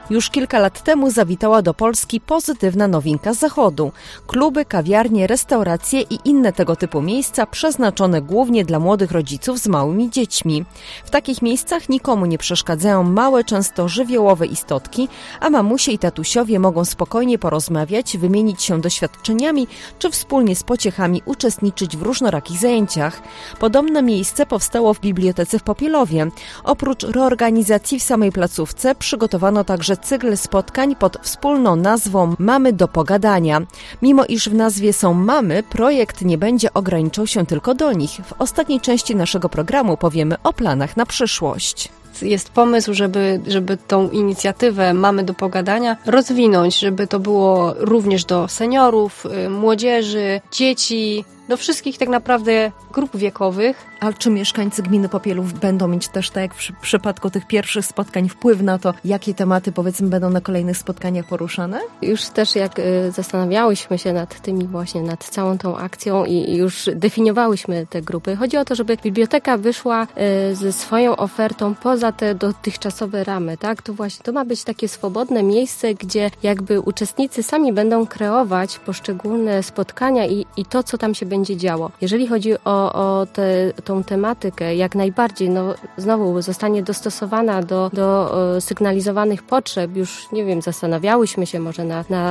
Już kilka lat temu zawitała do Polski pozytywna nowinka z zachodu. Kluby, kawiarnie, restauracje i inne tego typu miejsca przeznaczone głównie dla młodych rodziców z małymi dziećmi. W takich miejscach nikomu nie przeszkadzają małe, często żywiołowe istotki, a mamusie i tatusiowie mogą spokojnie porozmawiać, wymienić się doświadczeniami, czy wspólnie z pociechami uczestniczyć w różnorakich zajęciach. Podobne miejsce powstało w bibliotece w Popielowie. Oprócz reorganizacji w samej placówce przygotowano także cykl spotkań pod wspólną nazwą Mamy do pogadania. Mimo iż w nazwie są mamy, projekt nie będzie ograniczał się tylko do nich. W ostatniej części naszego programu powiemy o planach na przyszłość. Jest pomysł, żeby tą inicjatywę Mamy do pogadania rozwinąć, żeby to było również do seniorów, młodzieży, dzieci, do wszystkich tak naprawdę grup wiekowych. A czy mieszkańcy gminy Popielów będą mieć też, tak jak w przypadku tych pierwszych spotkań, wpływ na to, jakie tematy, powiedzmy, będą na kolejnych spotkaniach poruszane? Już też jak zastanawiałyśmy się nad tymi właśnie, nad całą tą akcją i już definiowałyśmy te grupy. Chodzi o to, żeby biblioteka wyszła ze swoją ofertą poza te dotychczasowe ramy, tak? To właśnie, to ma być takie swobodne miejsce, gdzie jakby uczestnicy sami będą kreować poszczególne spotkania i to, co tam się będzie działo. Jeżeli chodzi o tą tematykę, jak najbardziej, no znowu zostanie dostosowana do sygnalizowanych potrzeb. Już, nie wiem, zastanawiałyśmy się może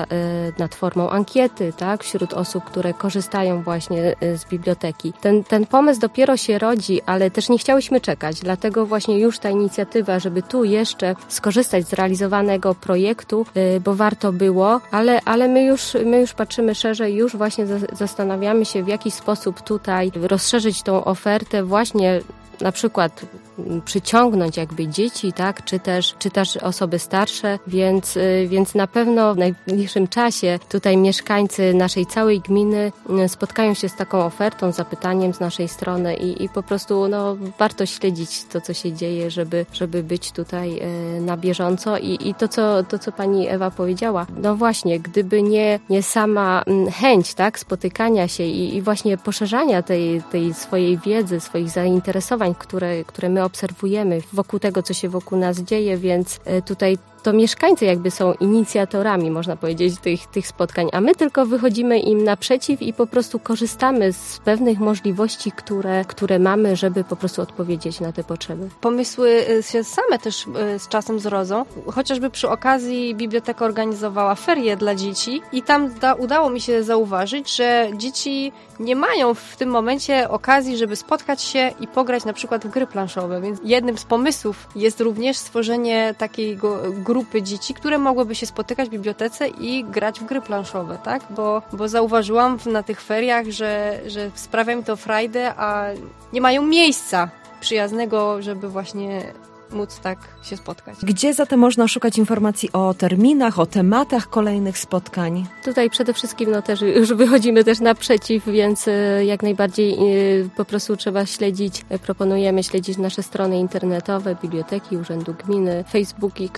nad formą ankiety, tak, wśród osób, które korzystają właśnie z biblioteki. Ten pomysł dopiero się rodzi, ale też nie chciałyśmy czekać, dlatego właśnie już ta inicjatywa, żeby tu jeszcze skorzystać z realizowanego projektu, bo warto było, ale my już patrzymy szerzej, już właśnie zastanawiamy się, w jaki sposób tutaj rozszerzyć tą ofertę właśnie na przykład przyciągnąć jakby dzieci, tak, czy też osoby starsze, więc na pewno w najbliższym czasie tutaj mieszkańcy naszej całej gminy spotkają się z taką ofertą, zapytaniem z naszej strony i po prostu no, warto śledzić to, co się dzieje, żeby być tutaj na bieżąco i to, co pani Ewa powiedziała, no właśnie, gdyby nie sama chęć, tak, spotykania się i właśnie poszerzania tej swojej wiedzy, swoich zainteresowań, które my obserwujemy wokół tego, co się wokół nas dzieje, więc tutaj to mieszkańcy jakby są inicjatorami, można powiedzieć, tych spotkań, a my tylko wychodzimy im naprzeciw i po prostu korzystamy z pewnych możliwości, które mamy, żeby po prostu odpowiedzieć na te potrzeby. Pomysły się same też z czasem zrodzą. Chociażby przy okazji biblioteka organizowała ferie dla dzieci i tam udało mi się zauważyć, że dzieci nie mają w tym momencie okazji, żeby spotkać się i pograć na przykład w gry planszowe, więc jednym z pomysłów jest również stworzenie takiej grupy dzieci, które mogłyby się spotykać w bibliotece i grać w gry planszowe, tak? Bo zauważyłam na tych feriach, że sprawia mi to frajdę, a nie mają miejsca przyjaznego, żeby właśnie móc tak się spotkać. Gdzie zatem można szukać informacji o terminach, o tematach kolejnych spotkań? Tutaj przede wszystkim no też już wychodzimy też naprzeciw, więc jak najbardziej po prostu trzeba śledzić, proponujemy śledzić nasze strony internetowe, biblioteki, Urzędu Gminy, Facebooki,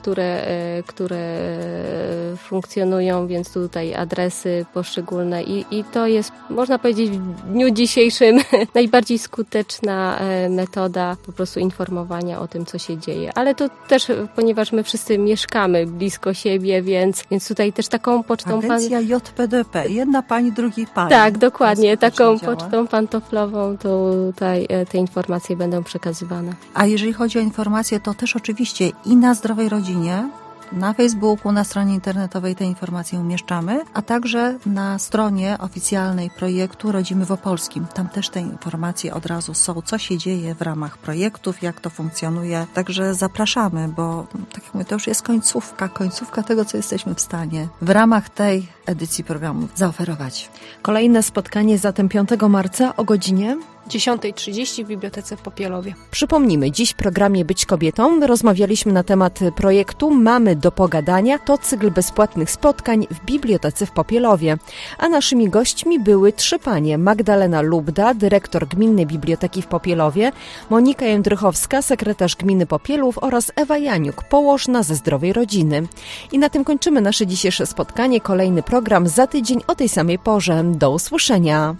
które funkcjonują, więc tutaj adresy poszczególne i to jest, można powiedzieć, w dniu dzisiejszym najbardziej skuteczna metoda po prostu informowania o tym, co się dzieje. Ale to też, ponieważ my wszyscy mieszkamy blisko siebie, więc tutaj też taką pocztą... Agencja JPDP. Jedna pani, drugi pani. Tak, dokładnie. Taką pocztą pantoflową tutaj te informacje będą przekazywane. A jeżeli chodzi o informacje, to też oczywiście i na Zdrowej Rodzinie, na Facebooku, na stronie internetowej te informacje umieszczamy, a także na stronie oficjalnej projektu Rodzimy w Opolskim. Tam też te informacje od razu są, co się dzieje w ramach projektów, jak to funkcjonuje. Także zapraszamy, bo tak jak mówię, to już jest końcówka tego, co jesteśmy w stanie w ramach tej edycji programu zaoferować. Kolejne spotkanie zatem 5 marca o godzinie 10:30 w Bibliotece w Popielowie. Przypomnijmy, dziś w programie Być Kobietą rozmawialiśmy na temat projektu Mamy do pogadania. To cykl bezpłatnych spotkań w Bibliotece w Popielowie. A naszymi gośćmi były 3 panie: Magdalena Lubda, dyrektor Gminnej Biblioteki w Popielowie, Monika Jędrychowska, sekretarz Gminy Popielów oraz Ewa Janiuk, położna ze Zdrowej Rodziny. I na tym kończymy nasze dzisiejsze spotkanie. Kolejny program za tydzień o tej samej porze. Do usłyszenia.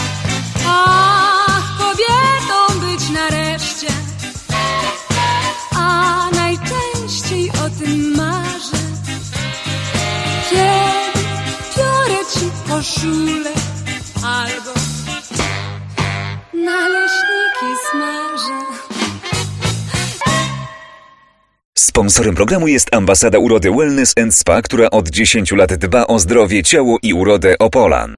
Kobietą być nareszcie, a najczęściej o tym marzę. koszulę albo naleśniki smażę. Sponsorem programu jest Ambasada Urody Wellness & Spa, która od 10 lat dba o zdrowie, ciało i urodę Opolan.